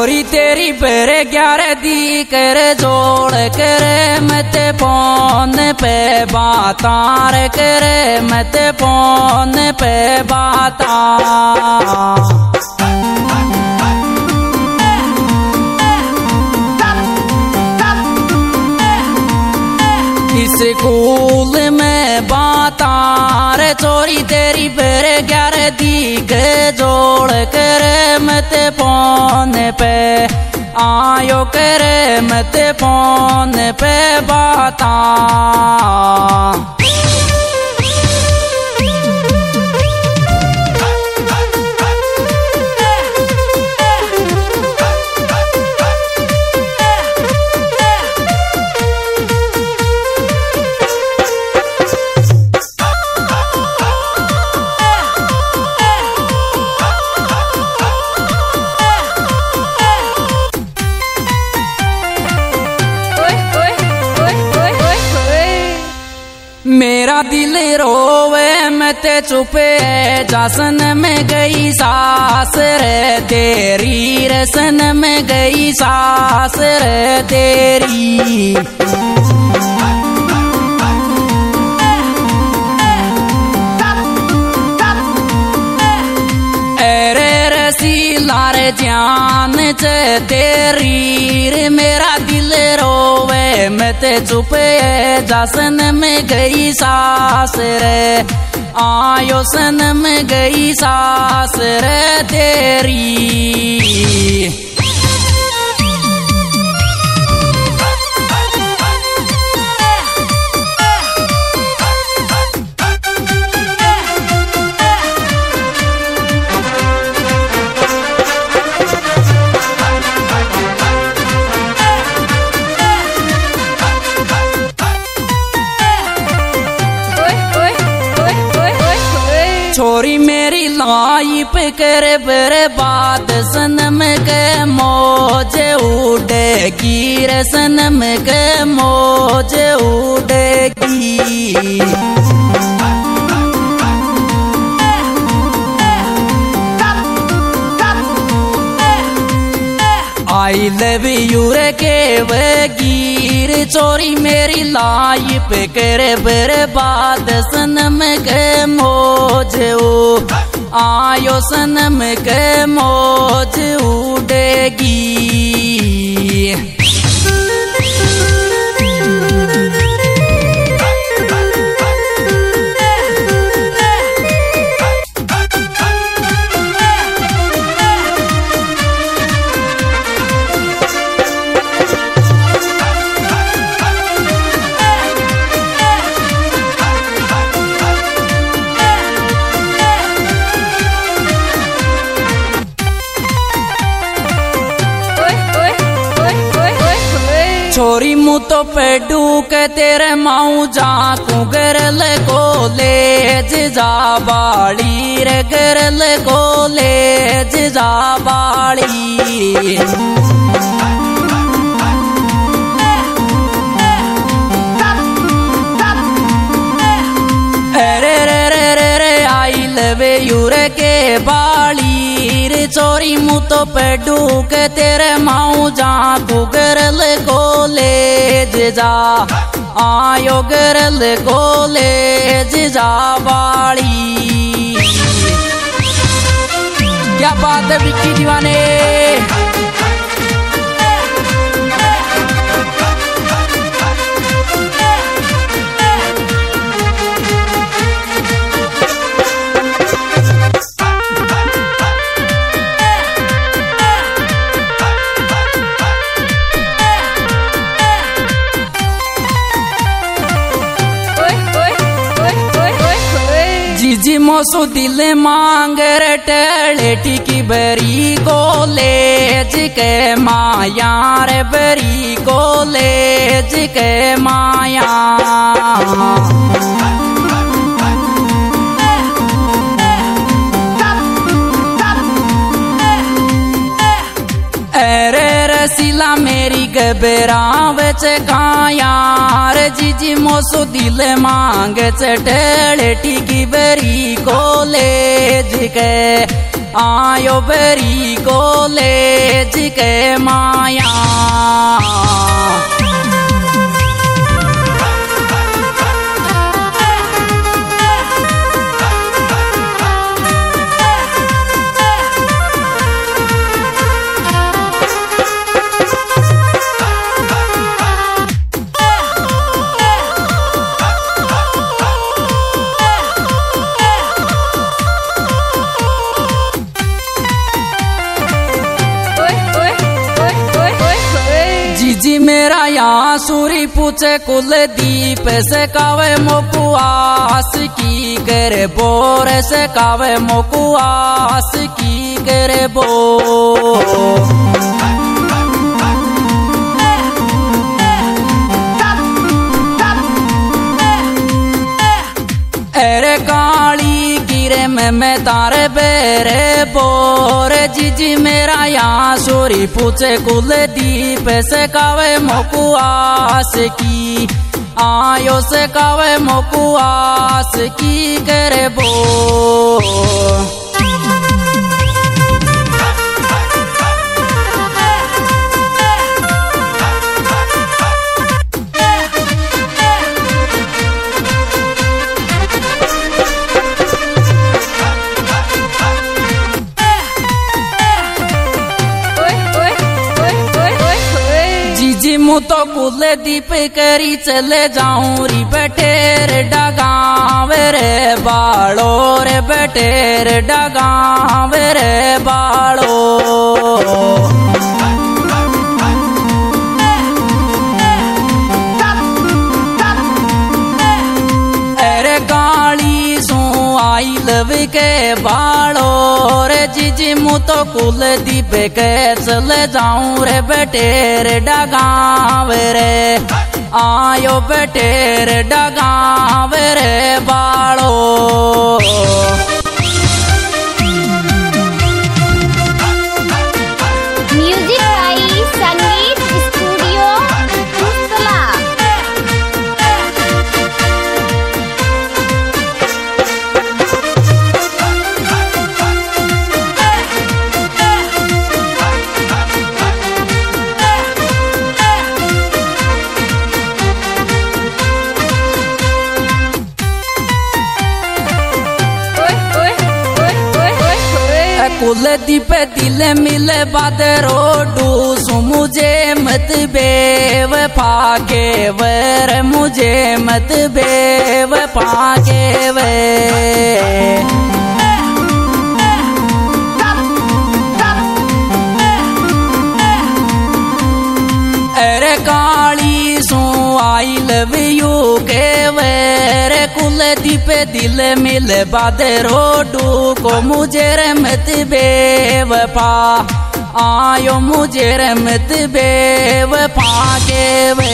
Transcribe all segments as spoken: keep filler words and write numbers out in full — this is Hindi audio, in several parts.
छोरी तेरी पर ग्यारह दी कर जोड़ कर मत फोन पे बातार कर मत फोन पे बाता स्कूल में बातार चोरी तेरी पर ग्यारह दी के जोड़ कर मत फोन पे आयो कर मत फोन पे बाता मेरा दिल रोवे मत चुपे जासन में गई सास रे तेरी रसन में गई सास रे तेरी अरे रसीला रे जान च तेरी मेरा दिल रोवे मत चुपे जासन में गई सास रे आयो सन में गई सास रे तेरी छोरी मेरी लाइफ कर बर्बाद सनम के मौज उड़ेगी रे सनम के मौज उड़ेगी आई लव यू रे के वगीर चोरी मेरी लाइफ कर बर्बाद सनम के मौज आयो सनम के मौज उड़ेगी छोरी मुँह तो पेडू के तेरे माऊ जा तू गरल कॉलेज जा बाड़ी रे गरल कॉलेज जा बाड़ी अरे रे रे रे रे आई लवे यूर के बाड़ी चोरी मुँह तो पेडू के तेरे माऊ जा तू गरल कॉलेज जा आयो गरल कॉलेज जा बाड़ी क्या बात है विक्की दीवाने जी मोसो दिल मांग रटले टिकी बरी कॉलेज के माया रे बरी कॉलेज के माया अरे रसीला मेरी घबरावच कायार जीजी मोसो दिल मांग चटले टिकी बरी कॉलेज के आयो बेरी कॉलेज के माया। जी मेरा यहाँ सूरी पूछे कुलदीप से कावे मोकुआस की करे बोर से कावे मोकुआस की करे बो। अरे काली गिरे में मैं तारे बेरे बोर। जीजी मेरा यहाँ सूरी पूछे कुलदीप से कावे मोकुआस की आयो से कावे मोकुआस की करे बो। मु तो कुलदीप करी चले जाऊं री बटेर डगाव रे बालो रे बटेर डगाव रे बालो। अरे गाली सू आई लव के बालो रे जीजी मु तो कुलदीप के चले जाऊं रे बटेर डगाव रे आयो बटेर डगाव रे बालो। म्यूजिक आई संगीत स्टूडियो पुस्तला। कुलदीप दिल मिले बाद रोडू सु मुझे मत बेव पाके वर मुझे मत बेव पाके वे। अरे काली सू आई लव यू के वर कुलदीप दिल मिल बाद रोडू को मुझे रमत बेवफा आयो मुझे रमत बेवफा के वे।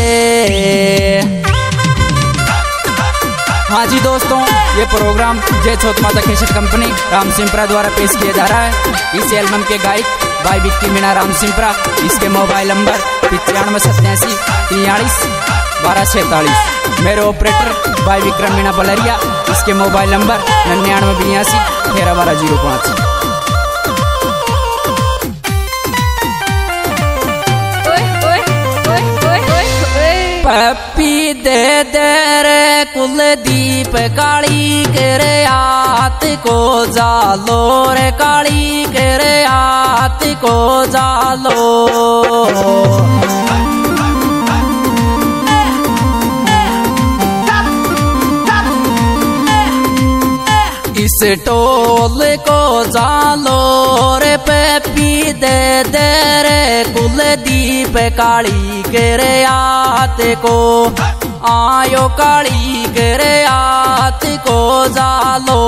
हाँ जी दोस्तों, ये प्रोग्राम जय छोट माता कैसेट कंपनी राम सिंपरा द्वारा पेश किया जा रहा है। इस एल्बम के गायक भाई विक्की मीणा राम सिंपरा। इसके मोबाइल नंबर पिचानवे सत्तासी तियालीस बारह सैतालीस। मेरे ऑपरेटर भाई विक्रम मीणा बलरिया। इसके मोबाइल नंबर निन्यानवे बयासी तेरह बारह जीरो पाँच। पप्पी दे दे रे कुलदीप काली करे आत को जालो रे काली करे आत को जालो। इस टोल को जालो रे पप्पी दे दे रे कुलदीप काली करे आत को आयो काली करे आत को जालो।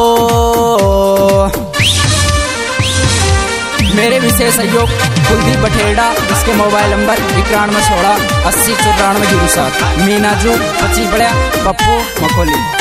मेरे विशेष सहयोग कुलदीप बठेड़ा। इसके मोबाइल नंबर इक्यानवे सोलह अस्सी चौरानवे जीरो सात। मीनाजू पची बड़ा पप्पू मकोली।